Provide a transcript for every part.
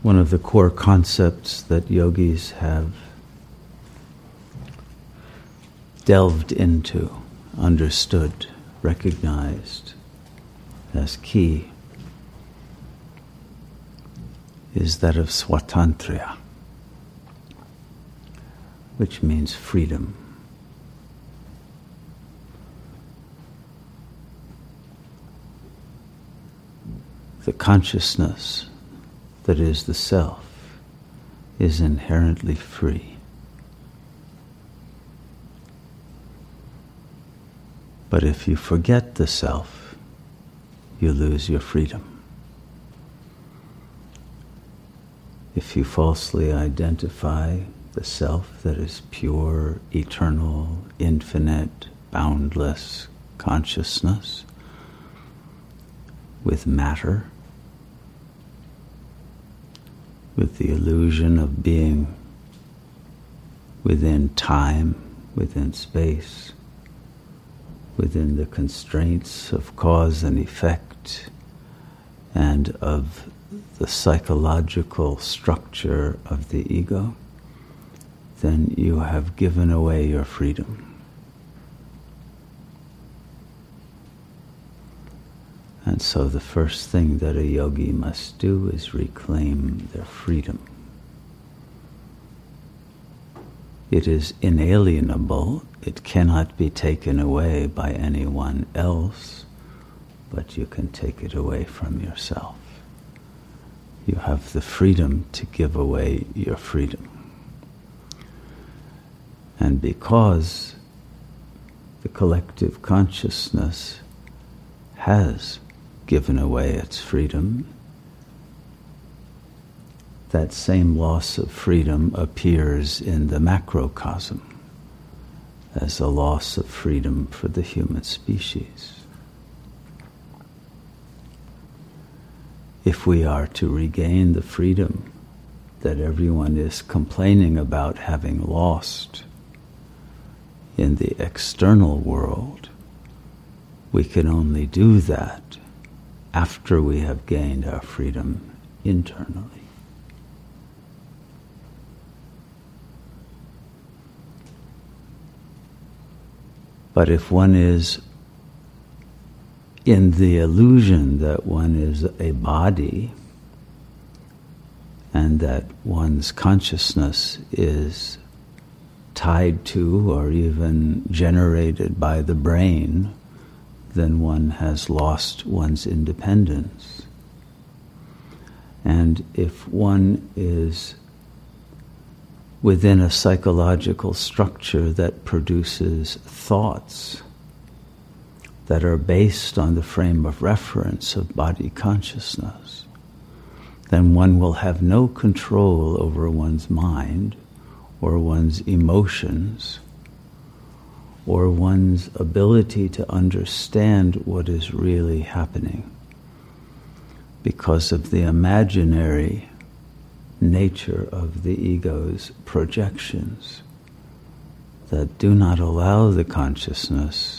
one of the core concepts that yogis have delved into, understood, recognized as key is that of swatantriya, which means freedom. The consciousness that is the self is inherently free. But if you forget the self, you lose your freedom. If you falsely identify the self that is pure, eternal, infinite, boundless consciousness with matter, with the illusion of being within time, within space, within the constraints of cause and effect, and of the psychological structure of the ego, then you have given away your freedom. And so the first thing that a yogi must do is reclaim their freedom. It is inalienable. It cannot be taken away by anyone else, but you can take it away from yourself. You have the freedom to give away your freedom. And because the collective consciousness has given away its freedom, that same loss of freedom appears in the macrocosm as a loss of freedom for the human species. If we are to regain the freedom that everyone is complaining about having lost in the external world, we can only do that after we have gained our freedom internally. But if one is in the illusion that one is a body and that one's consciousness is tied to or even generated by the brain, then one has lost one's independence. And if one is within a psychological structure that produces thoughts that are based on the frame of reference of body consciousness, then one will have no control over one's mind or one's emotions or one's ability to understand what is really happening because of the imaginary nature of the ego's projections that do not allow the consciousness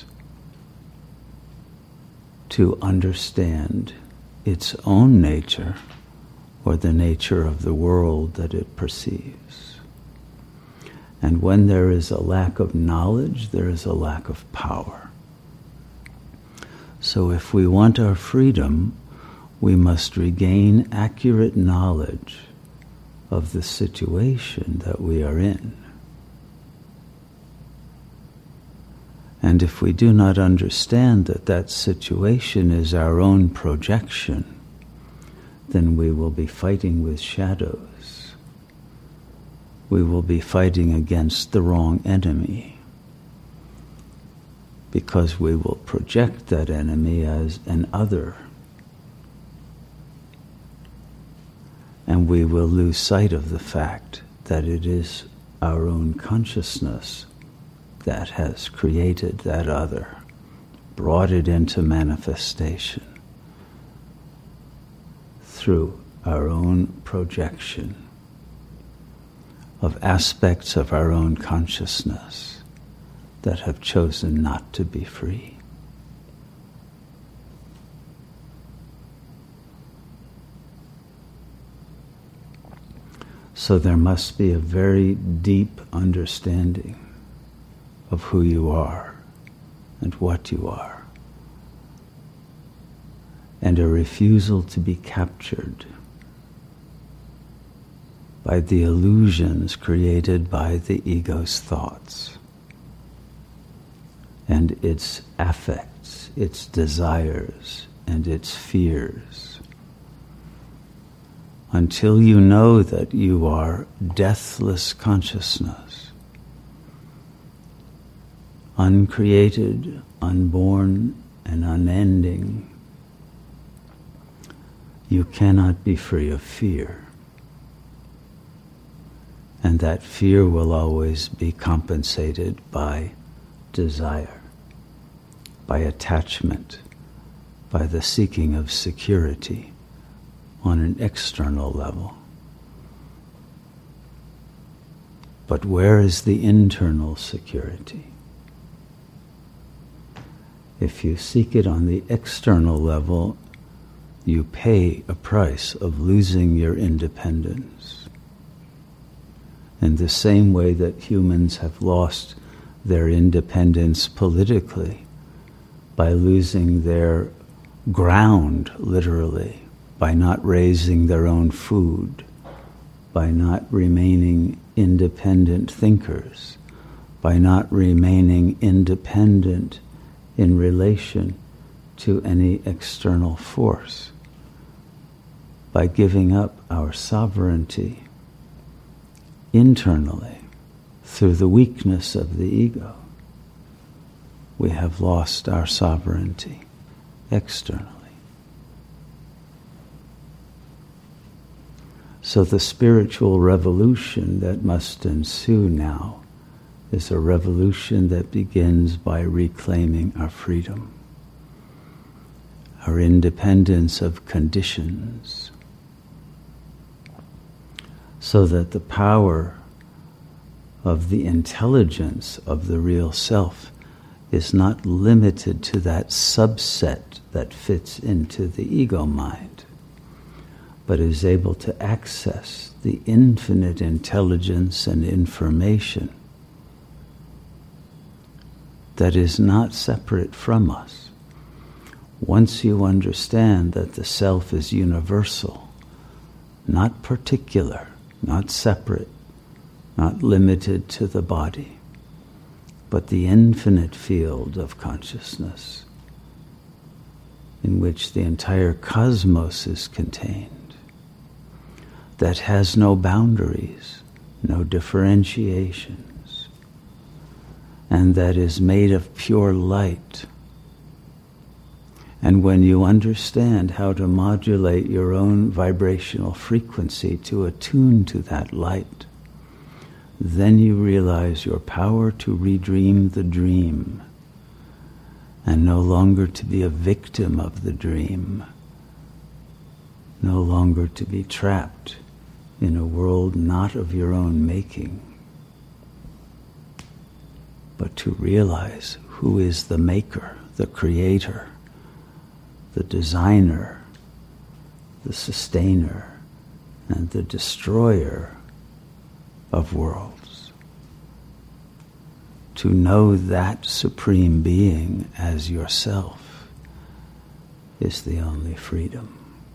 to understand its own nature or the nature of the world that it perceives. And when there is a lack of knowledge, there is a lack of power. So if we want our freedom, we must regain accurate knowledge of the situation that we are in. And if we do not understand that that situation is our own projection, then we will be fighting with shadows. We will be fighting against the wrong enemy because we will project that enemy as an other. And we will lose sight of the fact that it is our own consciousness that has created that other, brought it into manifestation through our own projection of aspects of our own consciousness that have chosen not to be free. So there must be a very deep understanding of who you are and what you are, and a refusal to be captured by the illusions created by the ego's thoughts and its affects, its desires, and its fears. Until you know that you are deathless consciousness, uncreated, unborn, and unending, you cannot be free of fear. And that fear will always be compensated by desire, by attachment, by the seeking of security on an external level. But where is the internal security? If you seek it on the external level, you pay a price of losing your independence. In the same way that humans have lost their independence politically by losing their ground, literally, by not raising their own food, by not remaining independent thinkers, by not remaining independent in relation to any external force, by giving up our sovereignty internally through the weakness of the ego. We have lost our sovereignty externally. So the spiritual revolution that must ensue now is a revolution that begins by reclaiming our freedom, our independence of conditions, so that the power of the intelligence of the real self is not limited to that subset that fits into the ego mind, but is able to access the infinite intelligence and information that is not separate from us. Once you understand that the self is universal, not particular, not separate, not limited to the body, but the infinite field of consciousness in which the entire cosmos is contained, that has no boundaries, no differentiations, and that is made of pure light. And when you understand how to modulate your own vibrational frequency to attune to that light, then you realize your power to redream the dream, and no longer to be a victim of the dream, no longer to be trapped in a world not of your own making, but to realize who is the maker, the creator, the designer, the sustainer, and the destroyer of worlds. To know that Supreme Being as yourself is the only freedom.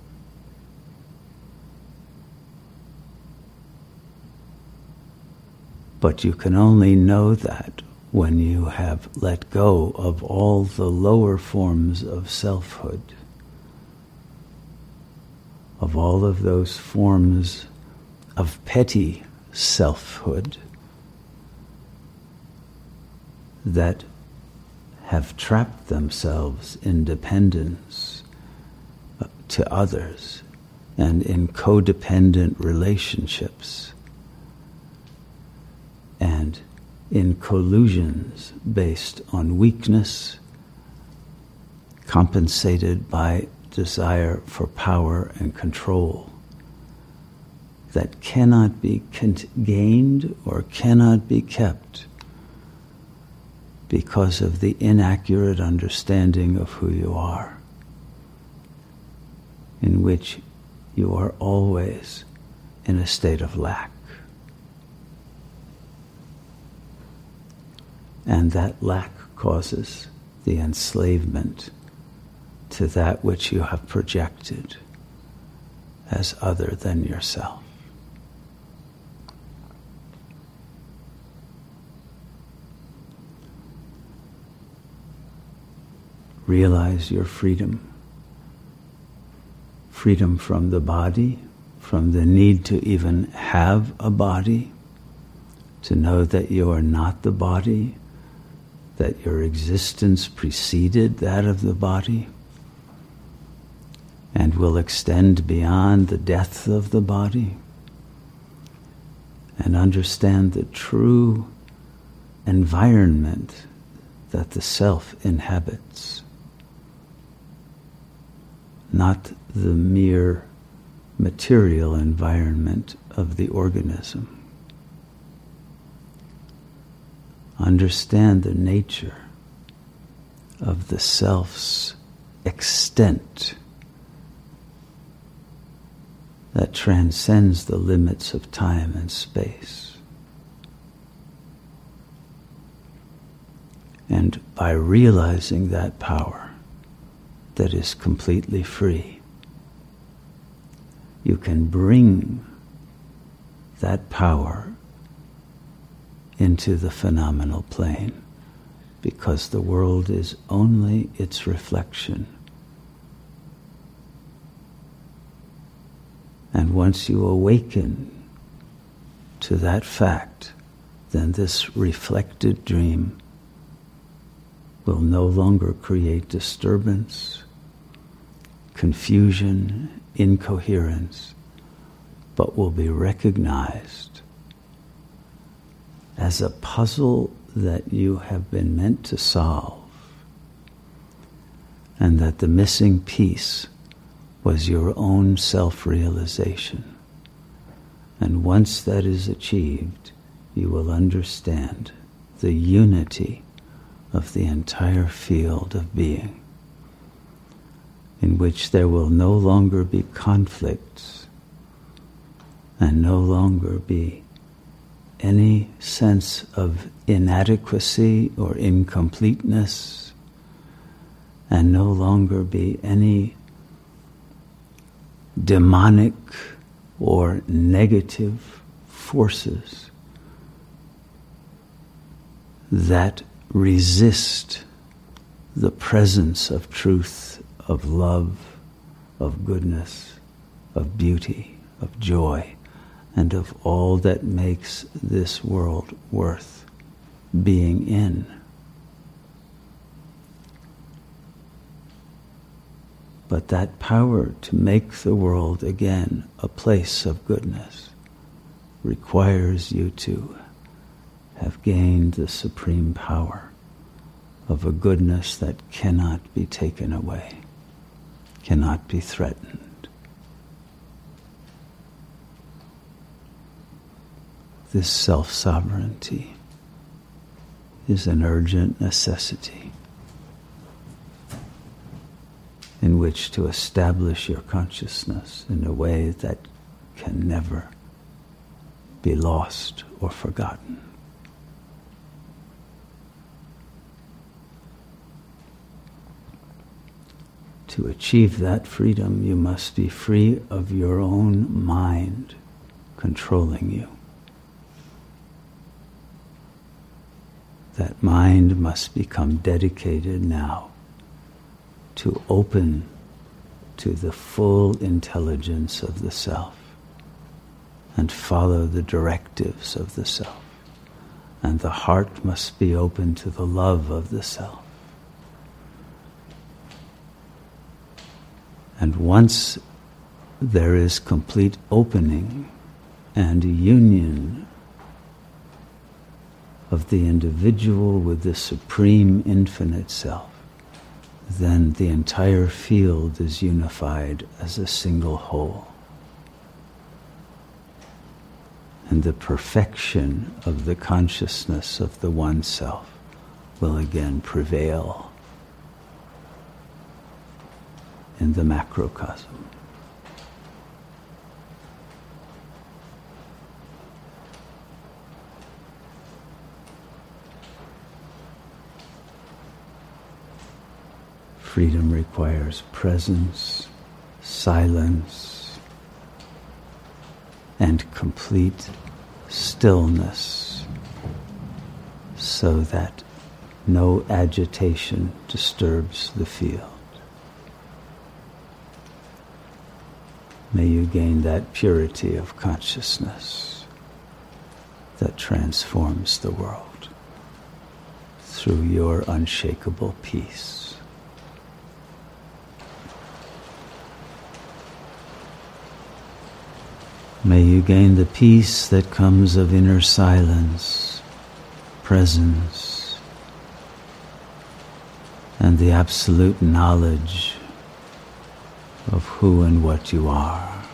But you can only know that when you have let go of all the lower forms of selfhood, of all of those forms of petty selfhood that have trapped themselves in dependence to others and in codependent relationships and in collusions based on weakness, compensated by desire for power and control, that cannot be gained or cannot be kept because of the inaccurate understanding of who you are, in which you are always in a state of lack. And that lack causes the enslavement to that which you have projected as other than yourself. Realize your freedom. Freedom from the body, from the need to even have a body, to know that you are not the body, that your existence preceded that of the body, and will extend beyond the death of the body, and understand the true environment that the self inhabits, not the mere material environment of the organism. Understand the nature of the self's extent that transcends the limits of time and space. And by realizing that power that is completely free, you can bring that power into the phenomenal plane, because the world is only its reflection. And once you awaken to that fact, then this reflected dream will no longer create disturbance, confusion, incoherence, but will be recognized as a puzzle that you have been meant to solve, and that the missing piece was your own self-realization. And once that is achieved, you will understand the unity of the entire field of being, in which there will no longer be conflicts and no longer be any sense of inadequacy or incompleteness, and no longer be any demonic or negative forces that resist the presence of truth, of love, of goodness, of beauty, of joy, and of all that makes this world worth being in. But that power to make the world again a place of goodness requires you to have gained the supreme power of a goodness that cannot be taken away, cannot be threatened. This self-sovereignty is an urgent necessity in which to establish your consciousness in a way that can never be lost or forgotten. To achieve that freedom, you must be free of your own mind controlling you. That mind must become dedicated now to open to the full intelligence of the self and follow the directives of the self. And the heart must be open to the love of the self. And once there is complete opening and union of the individual with the supreme infinite self, then the entire field is unified as a single whole. And the perfection of the consciousness of the one self will again prevail in the macrocosm. Freedom requires presence, silence, and complete stillness, so that no agitation disturbs the field. May you gain that purity of consciousness that transforms the world through your unshakable peace. May you gain the peace that comes of inner silence, presence, and the absolute knowledge of who and what you are.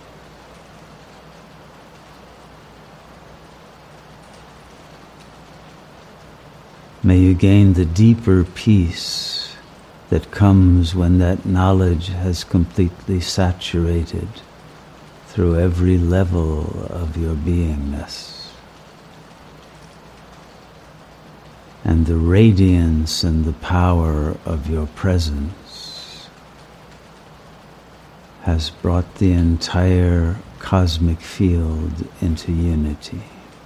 May you gain the deeper peace that comes when that knowledge has completely saturated through every level of your beingness. And the radiance and the power of your presence has brought the entire cosmic field into unity.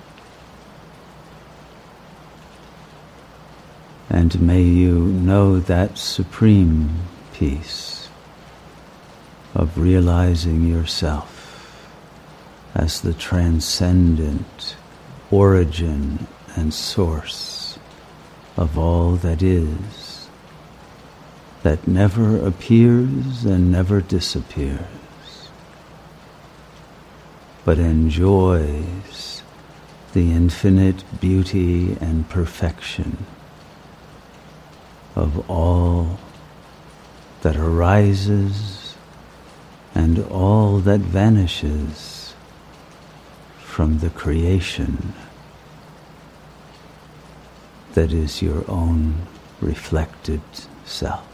And may you know that supreme peace of realizing yourself as the transcendent origin and source of all that is, that never appears and never disappears, but enjoys the infinite beauty and perfection of all that arises and all that vanishes from the creation that is your own reflected self.